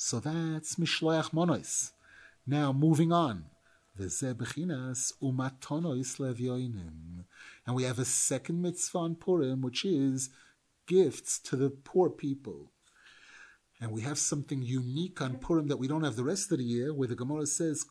So that's Mishloach Monos. Now moving on. And we have a second mitzvah on Purim, which is gifts to the poor people. And we have something unique on Purim that we don't have the rest of the year, where the Gemara says,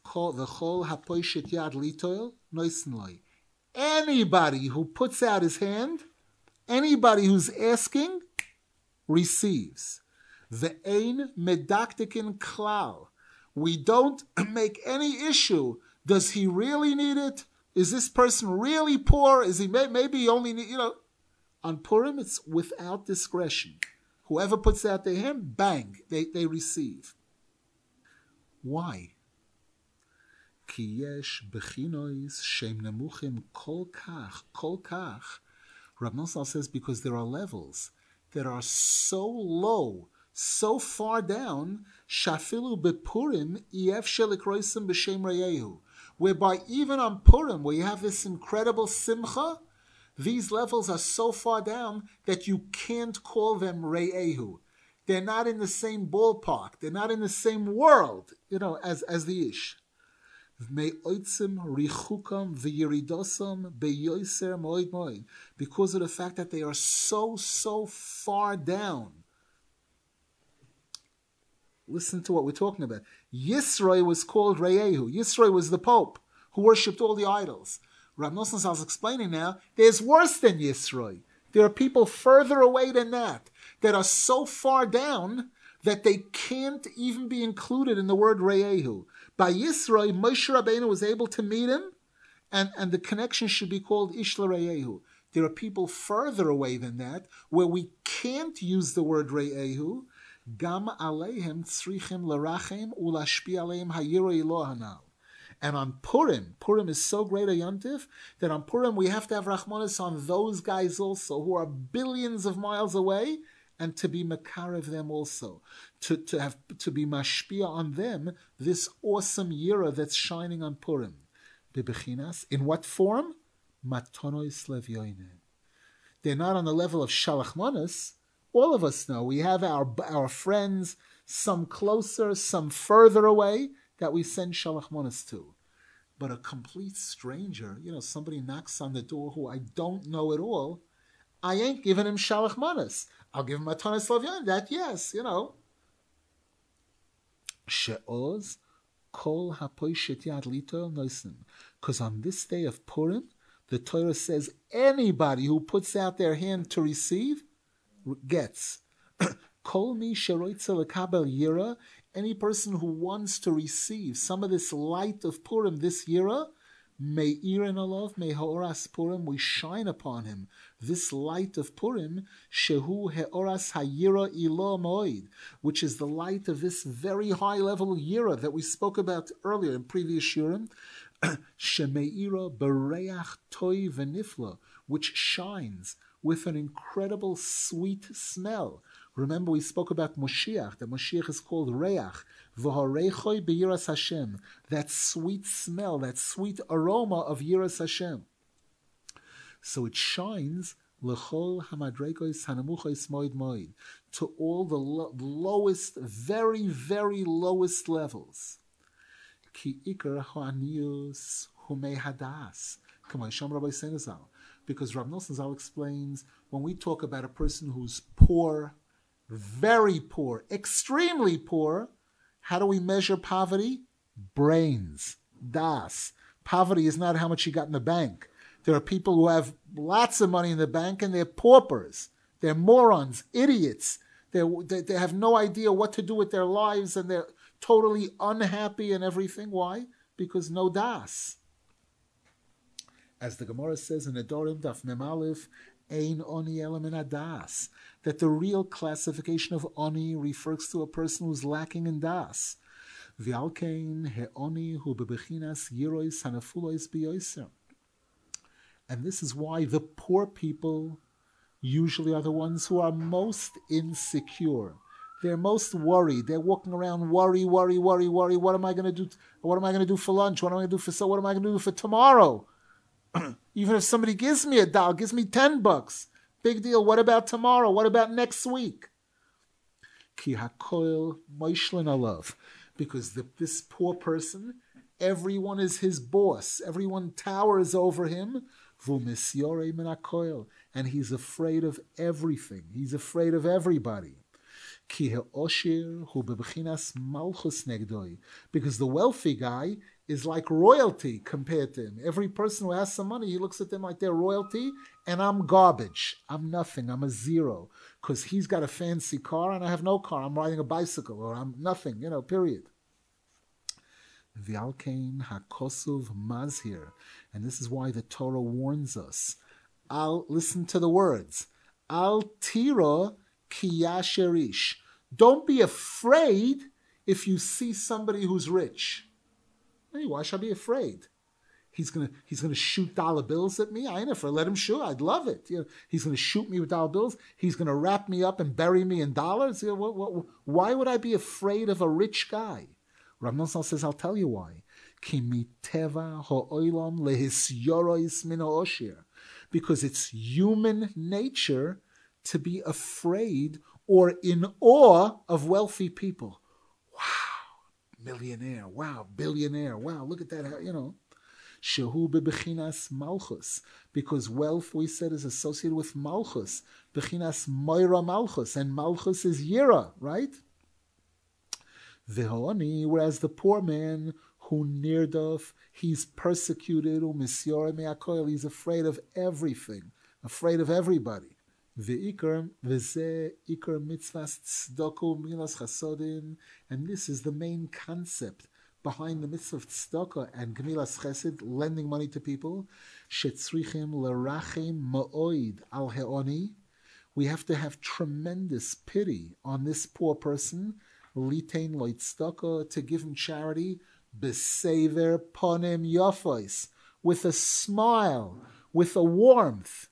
anybody who puts out his hand, anybody who's asking, receives. Ve'ein medaktikin klal. We don't make any issue. Does he really need it? Is this person really poor? Is he maybe he only need, on Purim it's without discretion. Whoever puts out their hand, bang, they receive. Why? Ki yesh bechinois shem nemuchim kol kach. Rav Nosson says because there are levels that are so low, so far down, shafilu bepurim ef shelikroisim b'shem reyehu, whereby even on Purim, where you have this incredible simcha, these levels are so far down that you can't call them reyehu. They're not in the same ballpark. They're not in the same world, as the ish. Because of the fact that they are so far down. Listen to what we're talking about. Yisroi was called Reyehu. Yisroi was the Pope who worshipped all the idols. Rav Nosson is explaining now, there's worse than Yisroi. There are people further away than that are so far down that they can't even be included in the word Reyehu. By Yisroi, Moshe Rabbeinu was able to meet him, and the connection should be called Ishla Reyehu. There are people further away than that, where we can't use the word Reyehu. Gam aleihem tzrichim larachem ulashpi aleihem hayiro Elohanal. And on Purim is so great a yontif that on Purim we have to have rachmanis on those guys also who are billions of miles away, and to be makarev them also, to be mashpia on them this awesome yira that's shining on Purim. Bebechinas, in what form? Matonois levyoine. They're not on the level of shalachmanis. All of us know we have our friends, some closer, some further away, that we send shalachmanis to. But a complete stranger, somebody knocks on the door who I don't know at all, I ain't giving him shalachmanis. I'll give him a ton of Slavyan, that yes, She'oz kol hapoishet yad lito noisim. Because on this day of Purim, the Torah says anybody who puts out their hand to receive, gets. Kol mi sheroitza lekabel yira, any person who wants to receive some of this light of Purim, this yira, may irin alov, may haoras Purim, we shine upon him this light of Purim, shehu heoras hayira ilo moed, which is the light of this very high level yira that we spoke about earlier in previous shurim, shemeira bereach toy v'nifla, which shines with an incredible sweet smell. Remember, we spoke about Moshiach. The Moshiach is called Reach. V'harechoi beyiras Hashem. That sweet smell, that sweet aroma of Yiras Hashem. So it shines l'chol hamadreikos hanamuchos moed moed, to all the lowest, very, very lowest levels. Ki ikar ha'anius humei hadas. K'may Sham Rabbi Senazal. Because Rav Nosson Zal explains, when we talk about a person who's poor, very poor, extremely poor, how do we measure poverty? Brains, das. Poverty is not how much you got in the bank. There are people who have lots of money in the bank and they're paupers. They're morons, idiots. They have no idea what to do with their lives and they're totally unhappy and everything. Why? Because no das. As the Gemara says in Adorim Daf Mem Aleph, Ein Oni Ela Min Hadas, that the real classification of Oni refers to a person who's lacking in das. V'alkein he'oni hu bebechinas yirois hanafulois biyoser. And this is why the poor people usually are the ones who are most insecure. They're most worried. They're walking around worry. What am I going to do? What am I going to do for lunch? What am I going to do for what am I going to do for tomorrow? Even if somebody gives me $1, gives me $10, big deal. What about tomorrow? What about next week? Ki hakoil moishlin alav. Because this poor person, everyone is his boss. Everyone towers over him. Vumisyore min hakoil. And he's afraid of everything. He's afraid of everybody. Because the wealthy guy is like royalty compared to him. Every person who has some money, he looks at them like they're royalty, and I'm garbage. I'm nothing. I'm a zero. Because he's got a fancy car and I have no car. I'm riding a bicycle, or I'm nothing, period. V'alkein hakosuv mazhir. And this is why the Torah warns us. Listen to the words. Al tira kiyasherish. Don't be afraid if you see somebody who's rich. Hey, why should I be afraid? He's gonna shoot dollar bills at me. I ain't if I let him shoot. I'd love it. He's gonna shoot me with dollar bills. He's gonna wrap me up and bury me in dollars. Why would I be afraid of a rich guy? Rav Nosson says, I'll tell you why. Because it's human nature to be afraid or in awe of wealthy people. Wow, millionaire. Wow, billionaire. Wow, look at that, Shehu bebechinas malchus. Because wealth, we said, is associated with malchus. Bechinas moira malchus. And malchus is yira, right? V'honi, whereas the poor man who nirdof, he's persecuted, he's afraid of everything, afraid of everybody. V'ikar mitzvahs tzedakah milas chasodim, and this is the main concept behind the mitzvah of tzedakah and gemilas chesed, lending money to people. Shetzrichim lerachim ma'oid al he'oni. We have to have tremendous pity on this poor person. Litein lo tzedakah, to give him charity. Besever ponim yafos, with a smile, with a warmth.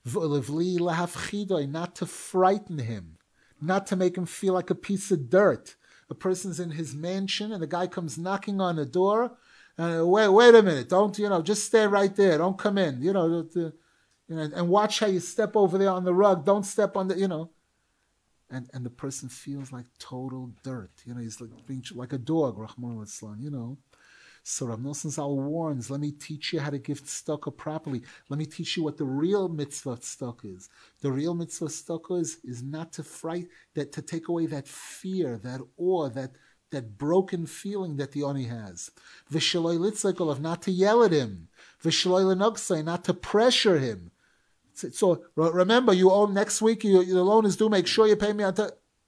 Not to frighten him, not to make him feel like a piece of dirt. A person's in his mansion and the guy comes knocking on the door, and wait a minute, don't, just stay right there, don't come in, and watch how you step over there on the rug, don't step on the, and the person feels like total dirt, he's like being like a dog, Rahman al-Islam, So Rav Nosson Zal warns, let me teach you how to give tzedakah properly. Let me teach you what the real mitzvah tzedakah is. The real mitzvah tzedakah is not to fright, that to take away that fear, that awe, that broken feeling that the oni has. V'shaloi litzakolav, not to yell at him. V'shaloi l'nogsai, not to pressure him. So remember, you owe next week, your loan is due, make sure you pay me on time.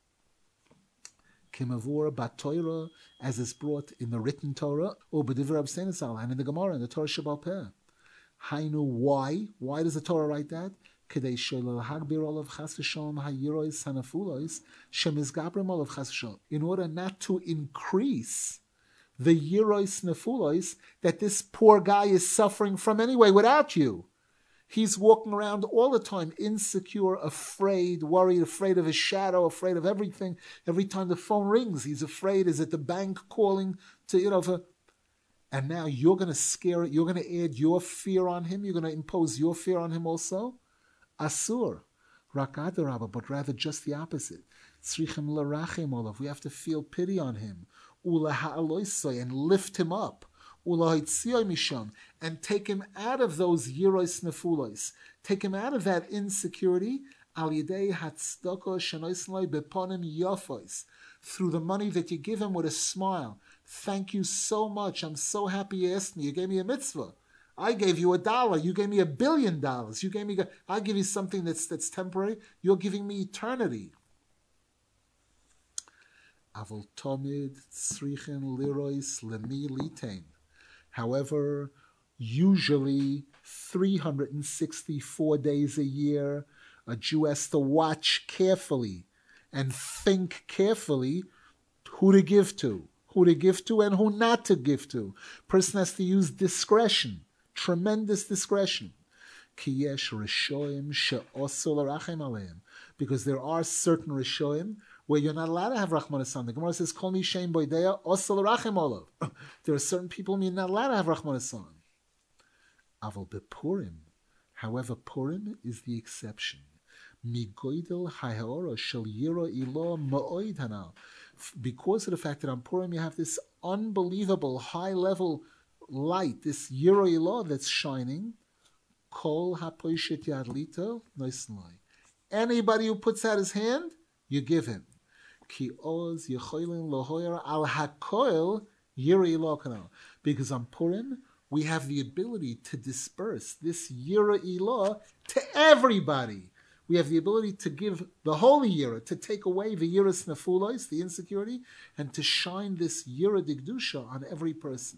Kimavur Batoira, as is brought in the written Torah, or B'divrei Rab Seinisal, and in the Gemara, in the Torah Shebal Peh. Hainu, why? Why does the Torah write that? Kedei shelal hagbir olav chas v'shalom hayirois hanafulois shemizgabrim olav chas v'shalom. In order not to increase the yirois nefulois that this poor guy is suffering from anyway without you. He's walking around all the time, insecure, afraid, worried, afraid of his shadow, afraid of everything. Every time the phone rings, he's afraid. Is it the bank calling to, and now you're going to scare it. You're going to add your fear on him. You're going to impose your fear on him also. Asur. Rakadarabba, but rather just the opposite. Tzrichim l'rachim olav. We have to feel pity on him. Ula ha'aloisoi, and lift him up. And take him out of those yiros nefulos, take him out of that insecurity, through the money that you give him with a smile. Thank you so much. I'm so happy you asked me. You gave me a mitzvah. I gave you $1. You gave me $1 billion. You gave me. I give you something that's temporary. You're giving me eternity. Avol tomid tzrichen lirois lemi litain. However, usually 364 days a year, a Jew has to watch carefully and think carefully who to give to and who not to give to. Person has to use discretion, tremendous discretion. Because there are certain Rishoim where you're not allowed to have Rachmanas on. The Gemara says, Kol mi shein boideya osel rachem olav. There are certain people whom you're not allowed to have Rachmanas on. Aval bePurim. However, Purim is the exception. Migoidel haora shel yira ilo ma'oid hanal. Because of the fact that on Purim you have this unbelievable high-level light, this yira ilo that's shining, kol hapoishet yadlito noisloi. Anybody who puts out his hand, you give him. Ki oz yechoilin lohoyer al hakoil yira ilo kanal. Because on Purim we have the ability to disperse this yira ilo to everybody. We have the ability to give the holy yira, to take away the yiras nefulos, the insecurity, and to shine this yira digdusha on every person.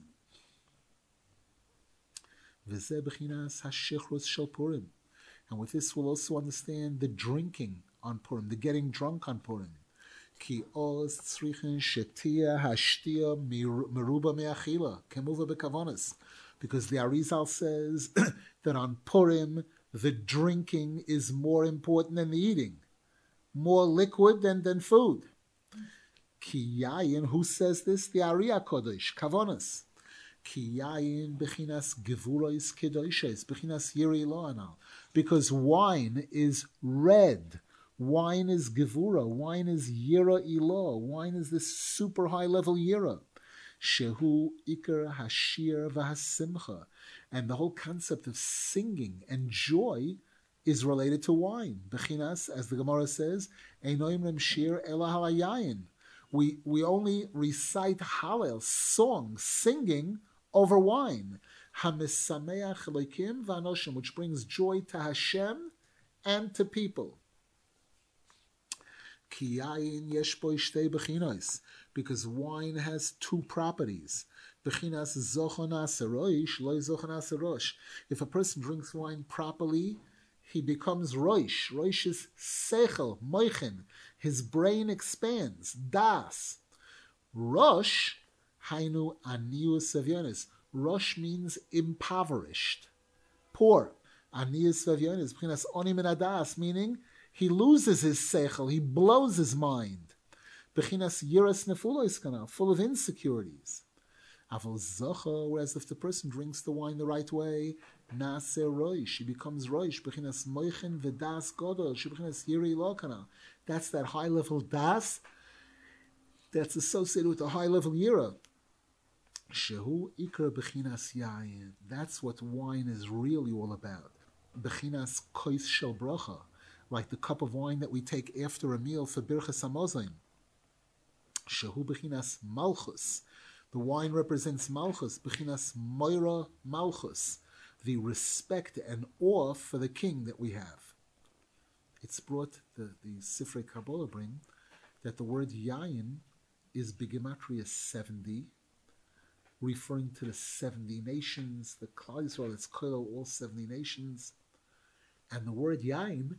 V'zeh b'chinas hashichrus shel Purim. And with this we'll also understand the drinking on Purim, the getting drunk on Purim. Ki oz tzrichin shetia hashtia meruba me'achila, kemuva bekavonis. Because the Arizal says that on Purim, the drinking is more important than the eating, more liquid than food. Ki yayin, who says this? The Ariya Kodesh, Kavonas. Ki yayin bechinas gevuros kedoshes, bechinas yiri lo anal. Because wine is red. Wine is gevura. Wine is yira ilo. Wine is this super high level yira. Shehu ikar hashir v'hasimcha. And the whole concept of singing and joy is related to wine. Bechinas, as the Gemara says, einoim remshir ela halayayin. We only recite Hallel, song, singing over wine. Hamisameach Elokim v'anoshim, which brings joy to Hashem and to people. Ki yayin yesh bo shtei bechinos, because wine has two properties. Bechinas zochonas roish, lo zochonas rosh. If a person drinks wine properly, he becomes roish. Roish is sechel, moichin. His brain expands. Das. Rosh, hainu anius savionis. Rosh means impoverished, poor. Anius savionis, bechinas onim and adas, meaning he loses his sechel, he blows his mind. Bechinas yiras nefulos kana, full of insecurities. Aval zocha, whereas if the person drinks the wine the right way, nase roish, he becomes roish. Bechinas moichin v'das godol, bechinas yiri lo kana. That's that high level das that's associated with the high level yira. Shehu ikra bechinas yayin. That's what wine is really all about. Bechinas kois shel bracha, like the cup of wine that we take after a meal for birchas hamazon. Shehu bechinas malchus. The wine represents malchus. Bechinas moira malchus, the respect and awe for the king that we have. It's brought, the Sifrei Kabbalah bring, that the word yayin is bigematria 70, referring to the 70 nations, the Klal Yisrael, it's Kol, all 70 nations. And the word yayin,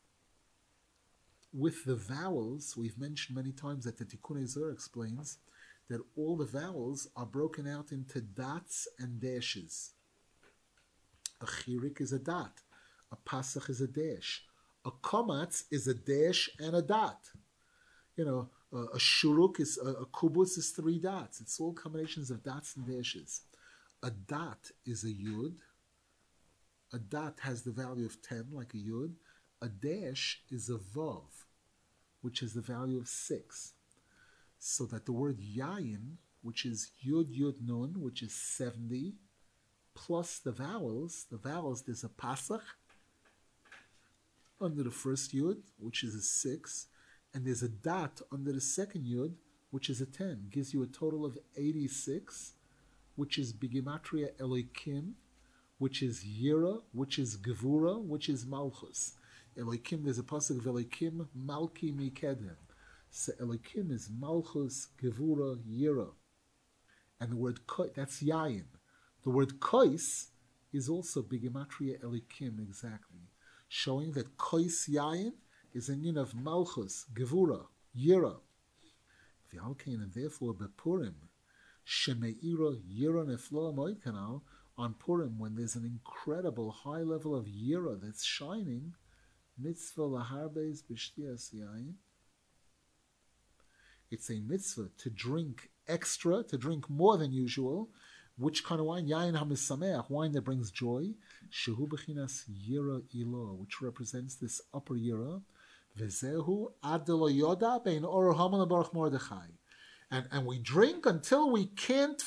with the vowels, we've mentioned many times that the Tikkun Zohar explains that all the vowels are broken out into dots and dashes. A chirik is a dot, a pasach is a dash, a komatz is a dash and a dot. You know, a shuruk is a kubus is 3 dots. It's all combinations of dots and dashes. A dot is a yud. A dot has the value of 10, like a yud. A dash is a vav, which is the value of 6. So that the word yayin, which is yud yud nun, which is 70, plus the vowels, there's a pasach under the first yud, which is a 6, and there's a dot under the second yud, which is a 10. Gives you a total of 86, which is bigematria Elokim, which is Yira, which is Gevura, which is Malchus. Elokim, there's a pasuk of Elokim, Malki Mikedem. So Elokim is Malchus, Gevura, Yira. And the word Kois, that's Yayin. The word Kois is also bigematria Elokim, exactly, showing that Kois Yayin is a yin of Malchus, Gevura, Yira. V'alkein, and therefore Bepurim, Shemeira Yira Neflo Moed Kanal, on Purim, when there's an incredible high level of Yira that's shining, Mitzvah Laharbez B'Shtias Yayin. It's a mitzvah to drink extra, to drink more than usual, Which kind of wine? Yain hamisameach, wine that brings joy. Shehu bechinas yira ilo, which represents this upper yira. Vezehu adelo yoda bein or haman baruch Mordechai. And we drink until we can't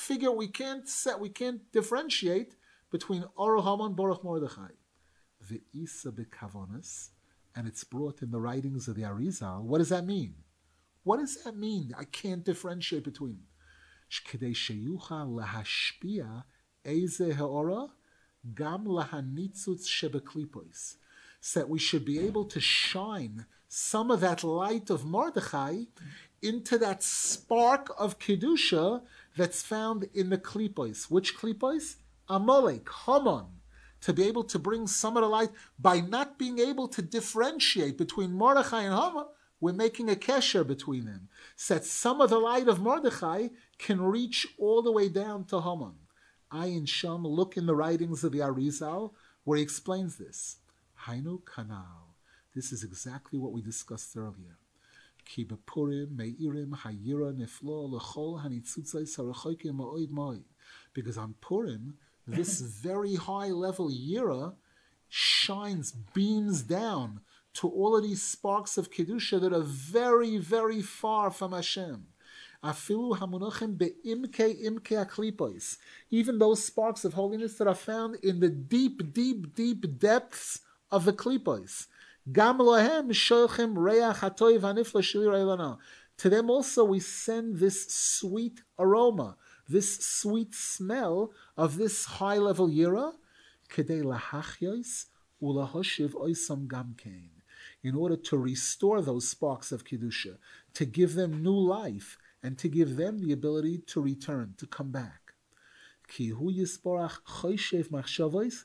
differentiate between Or Haman Baruch Mordechai. The Isa bekavonis, and it's brought in the writings of the Arizal. What does that mean? What does that mean? I can't differentiate between. Shkedei sheyucha lahashpia eze heora gam lahanitzutz shebeklipois. So that we should be able to shine some of that light of Mordechai into that spark of Kedusha that's found in the klipos. Which klipos? Amalek, Haman. To be able to bring some of the light, by not being able to differentiate between Mordechai and Haman, we're making a kesher between them. So that some of the light of Mordechai can reach all the way down to Haman. Ayin Sham, look in the writings of the Arizal, where he explains this. Hainu Kanal. This is exactly what we discussed earlier. Ki bepurim meirim hayira neflo lechol hanitzutzai sarachokim ma'oid ma'oid. Because on Purim, this very high level yira shines, beams down to all of these sparks of kedusha that are very, very far from Hashem. Afilu hamunachim beimke imke aklipos. Even those sparks of holiness that are found in the deep, deep, deep depths of the klipos. Gam lohem shoichem reach hatoiv hanifla shlir elana. To them also we send this sweet aroma, this sweet smell of this high-level yira, kedei lahachyos ulahoshiv oisam gamkein, in order to restore those sparks of kedusha, to give them new life, and to give them the ability to return, to come back. Ki hu yisporach choyshev machshavos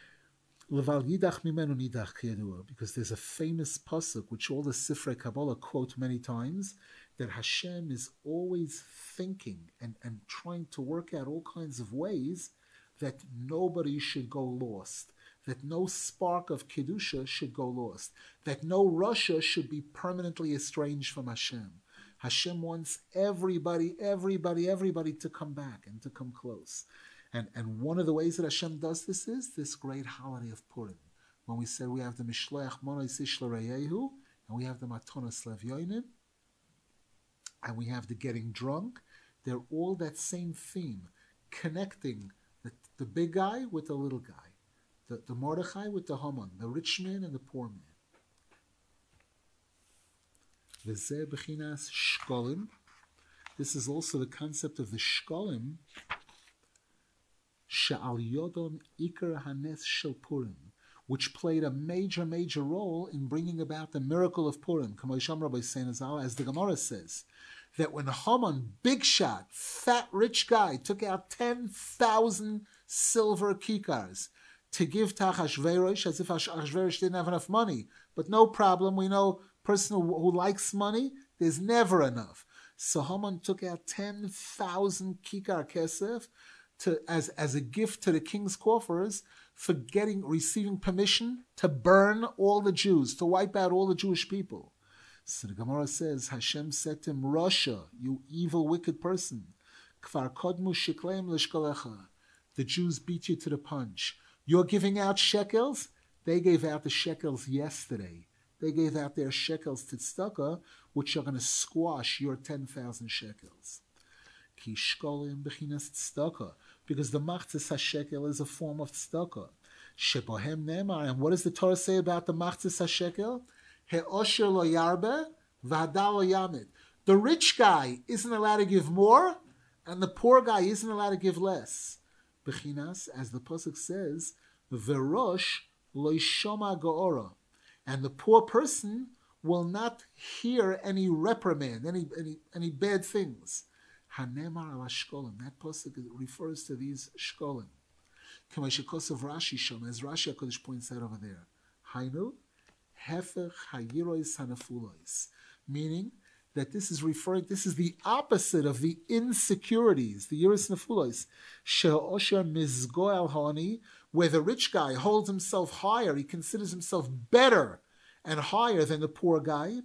leval yidach mimenu nidach kiyadua, because there's a famous pasuk which all the Sifrei Kabbalah quote many times, that Hashem is always thinking and trying to work out all kinds of ways that nobody should go lost, that no spark of Kedusha should go lost, that no Russia should be permanently estranged from Hashem. Hashem wants everybody to come back and to come close. And one of the ways that Hashem does this is this great holiday of Purim. When we say we have the Mishleach Monos Ishla Reyehu, and we have the Matonos Levyonim, and we have the getting drunk, they're all that same theme, connecting the big guy with the little guy, the Mordechai with the Haman, the rich man and the poor man. V'zeh b'chinas shkolim. This is also the concept of the shkolim, she'al yodon ikar hanes shel Purim, which played a major, major role in bringing about the miracle of Purim, as the Gemara says, that when Haman, big shot, fat, rich guy, took out 10,000 silver kikars to give to Achashverosh, as if Achashverosh didn't have enough money. But no problem, we know a person who likes money, there's never enough. So Haman took out 10,000 kikar kesef as a gift to the king's coffers for receiving permission to burn all the Jews, to wipe out all the Jewish people. So the Gemara says, Hashem said to him, Rasha, you evil, wicked person, Kfar kodmu shikleim l'shkolecha. The Jews beat you to the punch. You're giving out shekels? They gave out the shekels yesterday. They gave out their shekels to tzedakah, which are going to squash your 10,000 shekels. Ki shkolim b'chinas tzedakah, because the machzis hashekel is a form of tzedakah. Shebohem nemar, and what does the Torah say about the machzis hashekel? He'osher lo yarbe, v'hadal lo yamid. The rich guy isn't allowed to give more, and the poor guy isn't allowed to give less. B'chinas, as the pasuk says, v'rosh lo yishoma go'ora, and the poor person will not hear any reprimand, any bad things. Hanemar ala shkolim. That pasuk refers to these shkolim. Kamashikosav Rashi Shom, as Rashi HaKadosh points out over there. Hainu hefech hayirois hanafulois, meaning that this is the opposite of the insecurities, the yiros nafulois. She'osher mizgo al hani, where the rich guy holds himself higher, he considers himself better and higher than the poor guy.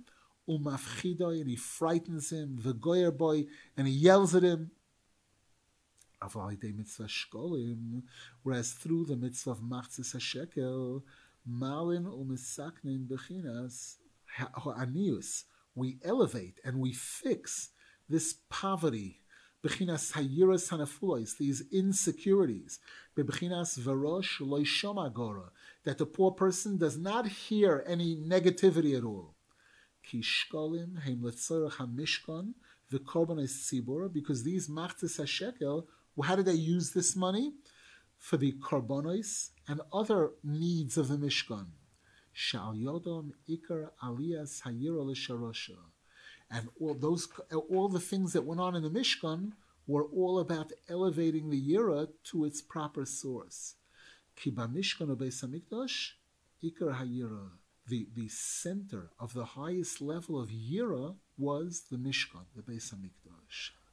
Umafchidoy, and he frightens him, the goyer boy, and he yells at him. Avalide mitzvah shkolim, whereas through the mitzvah of machzis hashekel, malin umisaknin bechinas ha'anius, we elevate and we fix this poverty, bechinas hayiras hanafulois, these insecurities, bechinas verosh loishom agora, that the poor person does not hear any negativity at all. Ki shkolim heim letzorach hamishkan v'korban tzibur, because these machzis hashekel, how did they use this money? For the korbanos and other needs of the Mishkan. Shal yodom ikar aliyas hayira l'sharosha. And all the things that went on in the Mishkan were all about elevating the Yira to its proper source. Ki b'mishkan u'beis hamikdash ikar hayira. The center of the highest level of Yira was the Mishkan, the Beis Hamikdash.